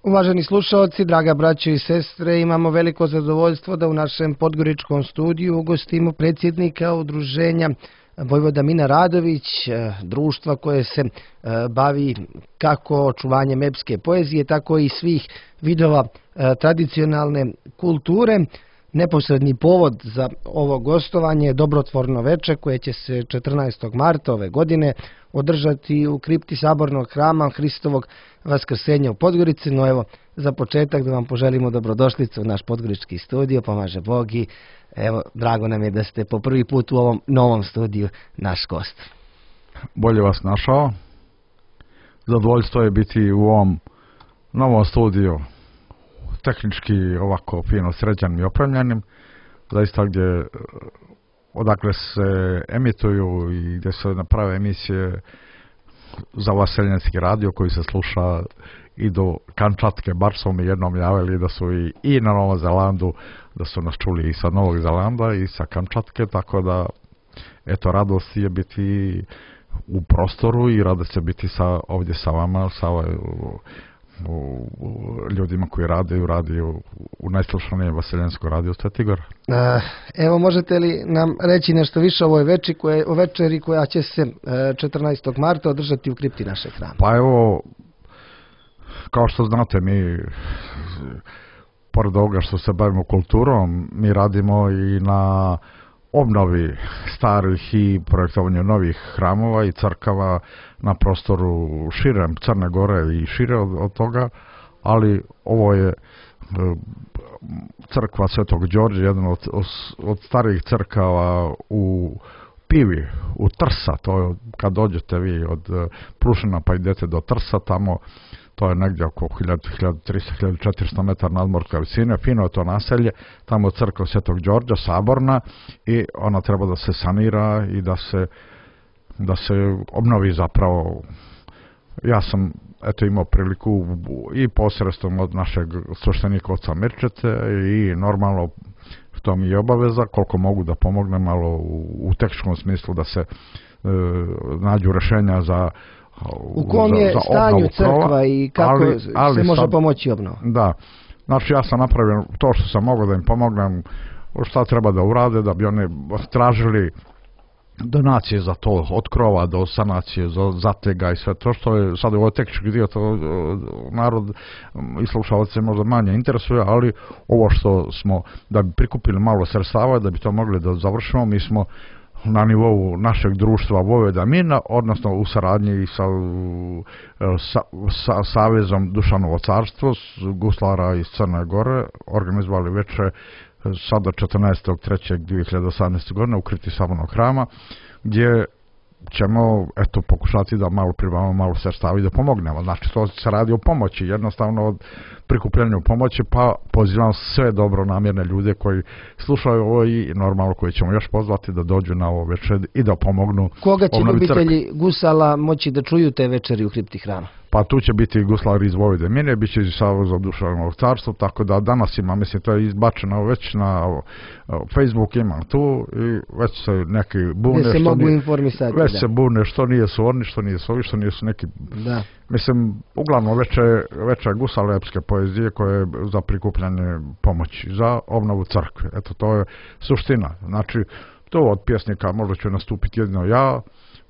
Uvaženi slušalci, draga braćo i sestre, imamo veliko zadovoljstvo da u našem podgoričkom studiju ugostimo predsjednika udruženja Vojvoda Mina Radović, društva koje se bavi kako očuvanjem epske poezije, tako i svih vidova tradicionalne kulture. Neposredni povod za ovo gostovanje je dobrotvorno veče koje će se 14. marta ove godine održati u kripti Sabornog hrama Hristovog Vaskrsenja u Podgorici. No evo, za početak da vam poželimo dobrodošlicu u naš podgorički studio, pomaže Bog i evo, drago nam je da ste po prvi put u ovom novom studiju naš gost. Bolje vas našao. Zadovoljstvo je biti u ovom novom studiju, tehnički ovako fino sređenim i opremljenim, zaista odakle se emituju i gdje se naprave emisije za Vaseljenski radio koji se sluša i do Kamčatke. Bar su mi jednom javili da su i na Novom Zelandu, da su nas čuli i sa Novog Zelanda i sa Kamčatke, tako da eto, radost je biti u prostoru i radost je biti ovdje sa vama, sa ljudima koji rade u najslušanijem Vaseljenskom radiju Sveti Gor. Evo, možete li nam reći nešto više o ovoj večeri koja će se 14. marta održati u kripti našeg hrama? Pa evo, kao što znate, mi pored ovoga što se bavimo kulturom, mi radimo i na obnovi starih i projektovanju novih hramova i crkava na prostoru širem Crne Gore i šire od toga, ali ovo je crkva Svetog Đorđa, jedna od starijih crkava u Pivi, u Trsa. To je, kad dođete vi od Prušina pa idete do Trsa, tamo to je negdje oko 1300-1400 metara nadmorske visine, fino je to naselje, tamo je crkva Svetog Đorđa, saborna, i ona treba da se sanira i da se obnovi zapravo. Ja sam imao priliku i posredstvom od našeg sveštenika oca Mirčete i normalno to mi je obaveza, koliko mogu da pomognem malo u tehničkom smislu da se nađu rešenja za u kom je stanju crkva i kako se može pomoći obnova? Da, znači ja sam napravio to što sam mogao da im pomognem, šta treba da urade, da bi oni tražili donacije za to, od krova do sanacije, za zatega i sve to što je sad ovo tehnički dio, to narod i slušalce možda manje interesuje, ali ovo što smo, da bi prikupili malo sredstava, da bi to mogli da završimo, mi smo na nivou našeg društva Vojvoda Mina, odnosno u saradnji sa Savezom Dušanovo carstvo, guslara iz Crne Gore, organizovali veče sada 14.3.2018. godine u kripti Sabornog hrama, gdje ćemo pokušati da malo pribavimo malo sredstava i da pomognemo. Znači, to se radi o pomoći, jednostavno od prikupljenju pomoći, pa pozivam sve dobronamjerne ljude koji slušaju ovo i normalno koji ćemo još pozvati da dođu na ovo večer i da pomognu. Koga će ljubitelji gusala moći da čuju te večeri u kripti hrama? Pa tu će biti guslari iz Vojvode Mine, bit će iz Saveza Dušanovog carstva, tako da danas ima, mislim, to je izbačeno već na Facebook, ima tu i već se neki bune. Gdje se mogu informisati. Već se bune što nije su oni, što nije su ovi, što nisu neki. Da. Mislim, uglavnom veče gusale epske poezije koje je za prikupljanje pomoći, za obnovu crkve. Eto, to je suština. Znači, to od pjesnika možda ću nastupiti jedino ja,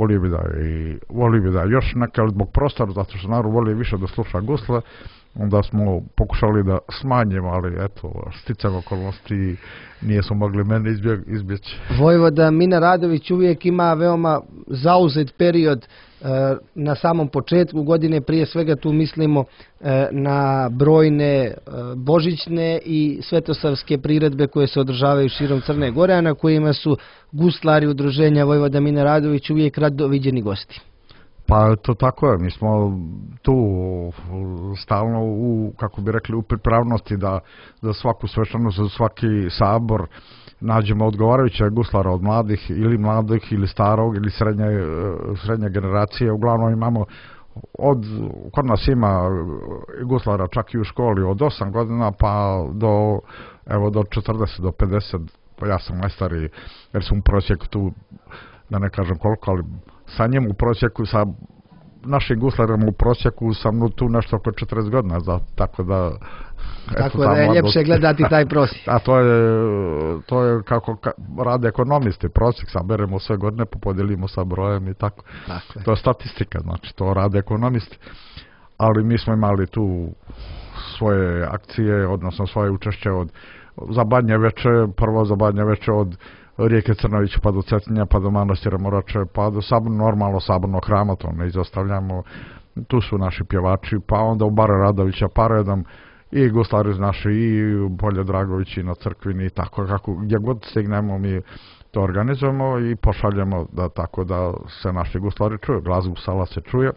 volio bi da još neka, ali zbog prostora, zato što narod voli više da sluša gusle, onda smo pokušali da smanjimo, ali eto, sticam okolnosti nije su mogli mene izbjeći. Vojvoda Mina Radović uvijek ima veoma zauzet period na samom početku godine, prije svega tu mislimo na brojne božićne i svetosavske priredbe koje se održavaju širom Crne Gore, a na kojima su guslari udruženja Vojvoda Mina Radović uvijek rado viđeni gosti. Pa to tako je, mi smo tu stalno kako bi rekli, u pripravnosti da za svaku svečanost, za svaki sabor nađemo odgovarajuće guslara od mladih ili starog ili srednje generacije. Uglavnom imamo kod nas ima guslara čak i u školi od 8 godina pa do 40, do 50, pa ja sam najstariji jer sam u prosjeku tu, da ne kažem koliko, ali sa njim u prosjeku sa našim guslarima u prosjeku sam tu nešto oko 40 godina, tako da... Tako da je ljepše gledati taj prosjek. A to je kako rade ekonomisti, prosjek, saberemo sve godine, podijelimo sa brojem i tako. To je statistika, znači to rade ekonomisti. Ali mi smo imali tu svoje akcije, odnosno svoje učešće za Badnje Veče, prvo za Badnje Veče od rijeke Crnovića pa do Cetinja, pa do Manastira Morače, pa do normalno Sabornog hrama, to ne izostavljamo. Tu su naši pjevači, pa onda u Bare Radovića, pa redom i guslari naši, i Bolje Dragović, i na Crkvini, i tako, gdje god stignemo mi to organizujemo i pošaljemo tako da se naši guslari čuju, glazbu sala se čuje.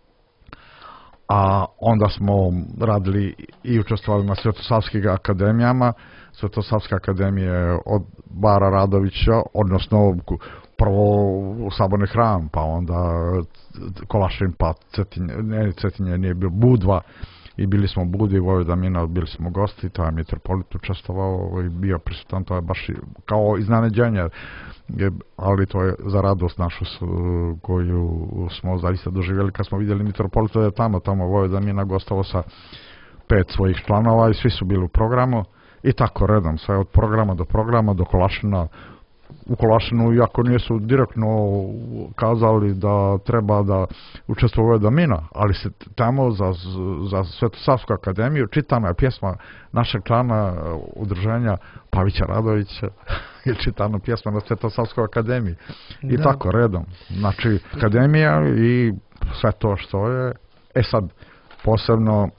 A onda smo radili i učestvovali na Svetosavskim akademijama. Svetosavska akademija je od Bara Radovića, odnosno prvo u Saborni hram, pa onda Kolašin, pa Cetinje nije bilo, Budva, i bili smo u Budvi, Vojvoda Mina, bili smo gosti, to je mitropolit učestvovao i bio prisutan, to je baš kao iznenađenje, ali to je za radost našu koju smo zaista doživjeli kad smo vidjeli mitropolita da je tamo Vojvoda Mina gostovao sa 5 svojih članova i svi su bili u programu i tako redom, sve od programa do Kolašina. U Kolašinu, iako nisu direktno kazali da treba da učestvuje Vojvoda Mina, ali se tamo za Svetosavsku akademiju čitana je pjesma našeg člana udruženja Pavića Radovića i čitana pjesma na Svetosavskoj akademiji. I tako redom. Znači, akademija i sve to što je. Sad, posebno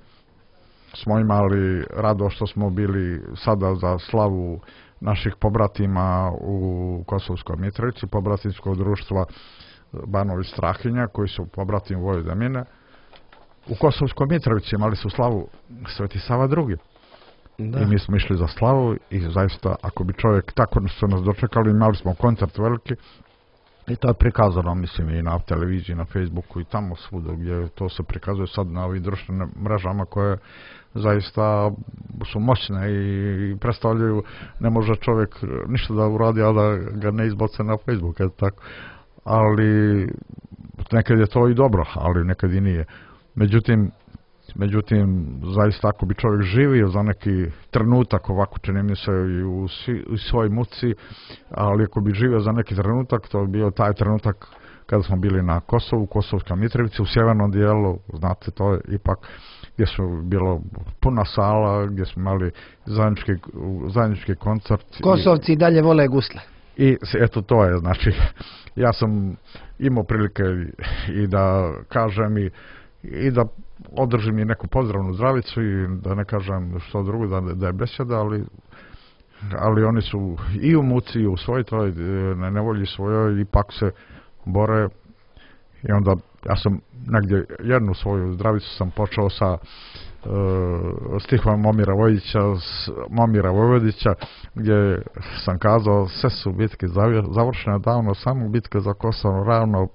smo imali rado što smo bili sada za slavu naših pobratima u Kosovskoj Mitrovici, pobratimskog društva Banović Strahinja, koji su pobratimi Vojvode Mine. U Kosovskoj Mitrovici imali su slavu Sveti Sava II. I mi smo išli za slavu i zaista, ako bi čovjek, tako su nas dočekali, imali smo koncert veliki i to je prikazano, mislim, i na televiziji, na Facebooku i tamo svuda gdje to se prikazuje sad na ovim društvenim mrežama koje zaista su moćne i predstavljaju, ne može čovjek ništa da uradi, a da ga ne izbace na Facebook, tako. Ali nekad je to i dobro, ali nekad i nije. Međutim, zaista ako bi čovjek živio za neki trenutak, ovako čini mi se i u svojoj muci, ali ako bi živio za neki trenutak, to bi bio taj trenutak kada smo bili na Kosovu, Kosovska Mitrovica, u sjevernom dijelu, znate, to je ipak gdje su bilo puna sala, gdje smo imali zajednički koncert. Kosovci i dalje vole gusle. I eto to je, znači, ja sam imao prilike i da kažem i da održim i neku pozdravnu zdravicu i da ne kažem što drugo, da je beseda, ali oni su i u muci i u svojoj toj nevolji svojoj ipak se bore. I onda ja sam negdje jednu svoju zdravicu sam počeo sa stihom Momira Vojvodića, gdje sam kazao sve su bitke završene davno, samo bitke za Kosovo ravno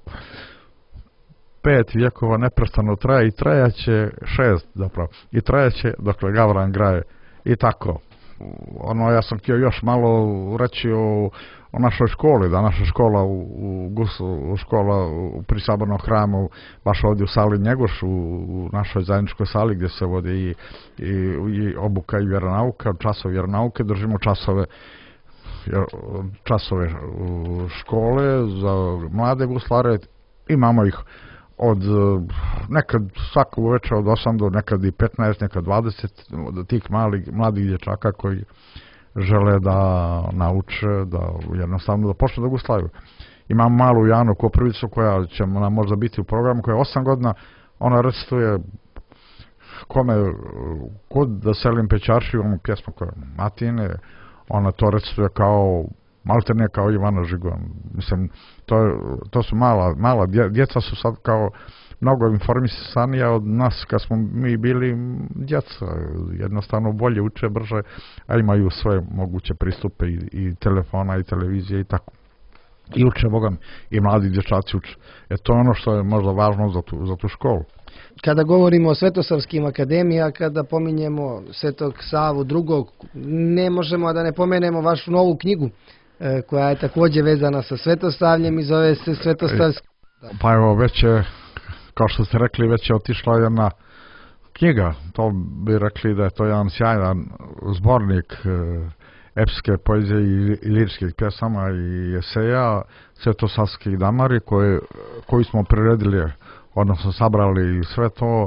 5 vjekova neprestano traje i trajaće 6 zapravo i trajaće dokle Gavran graje i tako. Ja sam htio još malo reći o našoj školi, da naša škola škola pri Sabornom hramu, baš ovdje u sali Njegoš, u našoj zajedničkoj sali gdje se vodi i obuka i vjeronauka, časovi vjeronauke, držimo časove škole za mlade guslare, imamo ih od nekad svaku večer od 8 do nekad i 15, nekad 20 od tih mladih dječaka koji žele da nauče, da jednostavno da počnu da guslaju. Imam malu Janu Koprivicu koja će nam možda biti u programu, koja je 8 godina, ona recituje kod da selim Pećarši, onu pjesmu koja je Matine, ona to recituje kao maltene kao Ivana Žigon. Mislim, to su mala djeca su sad kao mnogo informisanija od nas kad smo mi bili djeca. Jednostavno bolje uče, brže, a imaju sve moguće pristupe i telefona i televizije i tako. I uče, bogam, i mladi dječaci uče. To je ono što je možda važno za tu školu. Kada govorimo o Svetosavskim akademijama, kada pominjemo Svetog Savu II, ne možemo da ne pomenemo vašu novu knjigu, koja je također vezana sa Svetosavljem i zove se Svetosavski. Pa evo, već je kao što ste rekli, već je otišla jedna knjiga, to bi rekli da je to jedan sjajan zbornik epske poezije i liričkih pjesama i eseja, Svetosavskih damari, koji smo priredili, odnosno sabrali i sve to,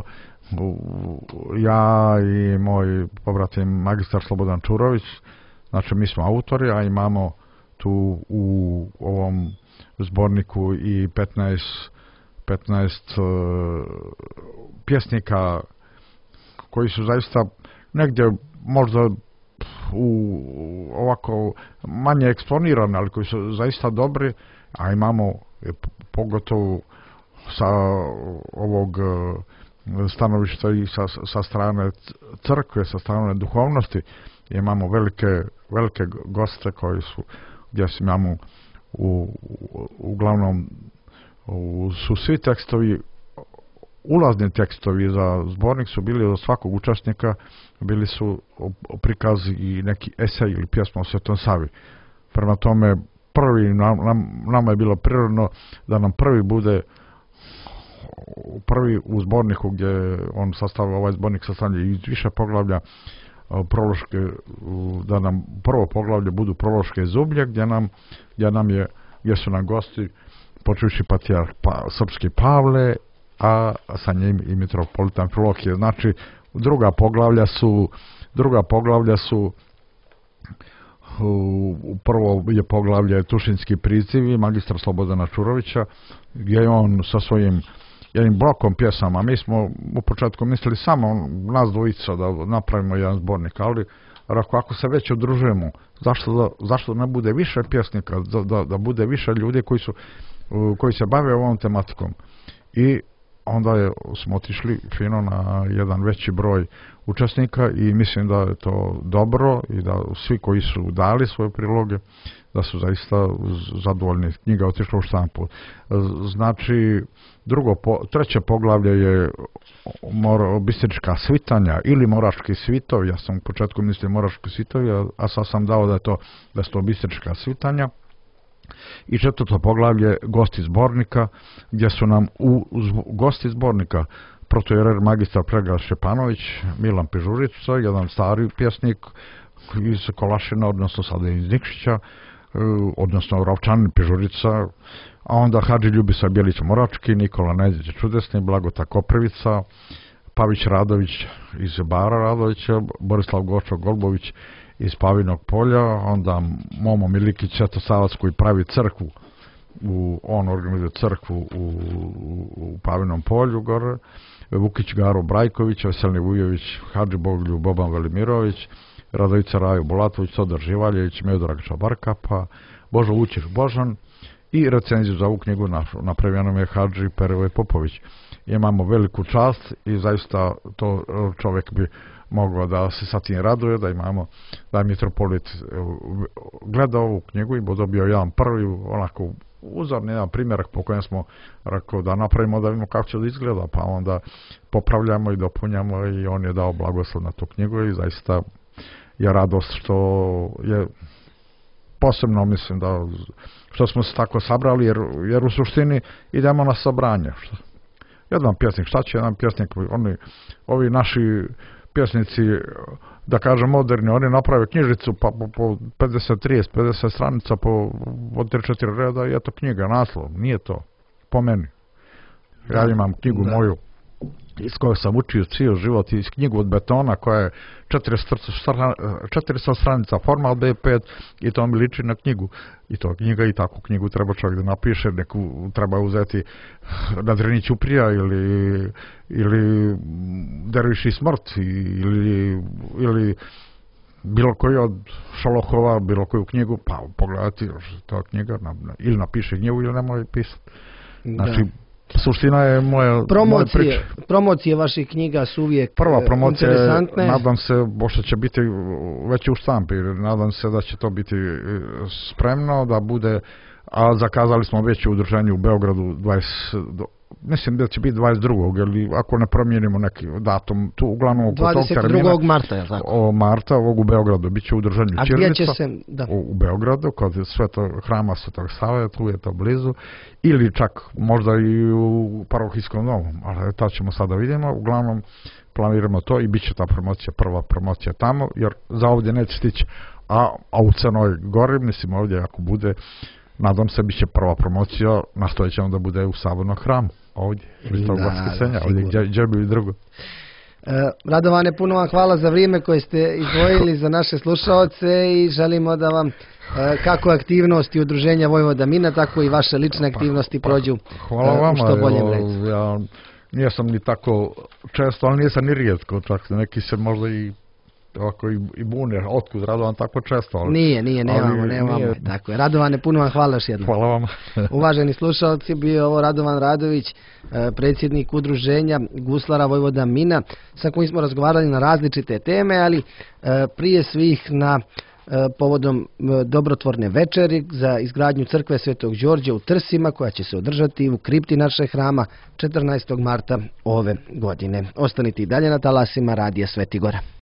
ja i moj pobratim magistar Slobodan Čurović, znači mi smo autori, a imamo tu u ovom zborniku i 15 pjesnika koji su zaista negdje možda ovako manje eksponirani, ali koji su zaista dobri, a imamo pogotovo sa ovog stanovišta i sa strane crkve, sa strane duhovnosti, imamo velike goste koji su, gdje imamo uglavnom su svi tekstovi, ulazni tekstovi za zbornik su bili od svakog učesnika, bili su prikazi i neki esej ili pjesma o Svetom Savi. Prema tome, nama je bilo prirodno da nam prvi bude prvi u zborniku, gdje on sastavlja, ovaj zbornik sastavlja iz više poglavlja prološke, da nam prvo poglavlje budu prološke zublje, gdje su nam gosti počujući patrijarh srpski Pavle, a sa njim i mitropolita Amfilohije. Znači, druga poglavlja su prvo je poglavlje Tušinski prizivi magistra Slobodana Čurovića, gdje je on sa svojim jednim blokom pjesama, mi smo u početku mislili samo nas dvojica da napravimo jedan zbornik, ali ako se već udružujemo, zašto ne bude više pjesnika, da bude više ljudi koji se bave ovom tematikom. I onda smo otišli fino na jedan veći broj učesnika i mislim da je to dobro i da svi koji su dali svoje priloge da su zaista zadovoljni. Knjiga otišla u štampu. Znači, treće poglavlje je bistrička svitanja ili moraški svitovi. Ja sam u početku mislio moraški svitovi, a sad sam dao da su to bistrička svitanja. I četvrto poglavlje gosti zbornika, gdje su nam gosti zbornika protojerer magistar Predrag Šćepanović, Milan Pežurica, jedan stari pjesnik iz Kolašina, odnosno sada iz Nikšića, odnosno Ravčanin Pežurica, a onda Hadži Ljubisa Bjelić Morački, Nikola Neđić Čudesni, Blagota Koprivica, Pavić Radović iz Bara Radovića, Borislav Gočo Golbović iz Pavinog polja, onda Momo Milikić Svetosavac koji pravi crkvu, on organizuje crkvu u Pavinom polju gore, Vukić Garo Brajković, Veselni Vujović, Hadži Bogoljub Boban Velimirović, Radovica Raju Bulatović, Sodor Živaljević, Miodrag Čabarkapa, Božo Vučić Božan i recenziju za ovu knjigu napravio nam je Hadži Perivoje Popović. Imamo veliku čast i zaista to čovjek bi mogao da se sa tim raduje, da je mitropolit gledao ovu knjigu i bo dobio jedan prvi onako uzorni jedan primjerak po kojem smo rekao da napravimo da vidimo kako će da izgleda, pa onda popravljamo i dopunjamo i on je dao blagoslov na tu knjigu i zaista je radost što je posebno, mislim, što smo se tako sabrali, jer u suštini idemo na sabranje. Jedan pjesnik, šta će jedan pjesnik, ovi naši pjesnici, da kažem moderni, oni naprave knjižicu pa po 50 stranica po 3-4 reda i eto knjiga, naslov, nije to, po meni. Ja imam knjigu moju iz koje sam učio cijel život, iz knjigu od betona koja je 400 stranica, formal B5 i to mi liči na knjigu. I to knjiga i takvu knjigu treba čovjek da napiše, neku treba uzeti na Drini Ćuprija ili Derviš i smrt ili bilo koji od Šalohova, bilo koju knjigu, pa pogledati to knjiga ili napiše knjigu ili nemoj pisati. Znači, suština je moja priča. Promocije vaših knjiga su uvijek prva promocija interesantne. Je, nadam se, pošto će biti već u štampi, nadam se da će to biti spremno, da bude, a zakazali smo već u udruženju u Beogradu mislim da će biti 22. ili ako ne promijenimo neki datum, tu uglavnom oko tog termina. 22. marta, je li tako? Marta, ovog u Beogradu, bit će u držanju Ćirilica. A gdje će se, da? U Beogradu, kod hrama Svetog Save, tu je to blizu, ili čak možda i u parohijskom domu, ali to ćemo sada vidimo, uglavnom planiramo to i bit će ta promocija, prva promocija tamo, jer za ovdje neće stići, a u Crnoj Gori, mislim ovdje ako bude, nadam se bit će prva promocija, nastojit ćemo da bude u Sabornom hramu, ovdje, iz tog Vaskrsenja, ovdje gdje bi drugo. Radovane, puno vam hvala za vrijeme koje ste izdvojili za naše slušaoce i želimo da vam kako aktivnosti Udruženja Vojvoda Mina, tako i vaše lične aktivnosti prođu u što boljem redu. Ja nisam ni tako često, ali nisam ni rijetko, čak neki se možda i bune, otkud Radovan tako često. Ali, nemamo. Tako je. Radovane, puno vam hvala još jednom. Hvala vam. Uvaženi slušalci, bio ovo Radovan Radović, predsjednik Udruženja Guslara Vojvoda Mina, sa kojim smo razgovarali na različite teme, ali prije svih na povodom dobrotvorne večeri za izgradnju crkve Svetog Đorđa u Trsima, koja će se održati u kripti našeg hrama 14. marta ove godine. Ostanite i dalje na talasima Radija Svetigora.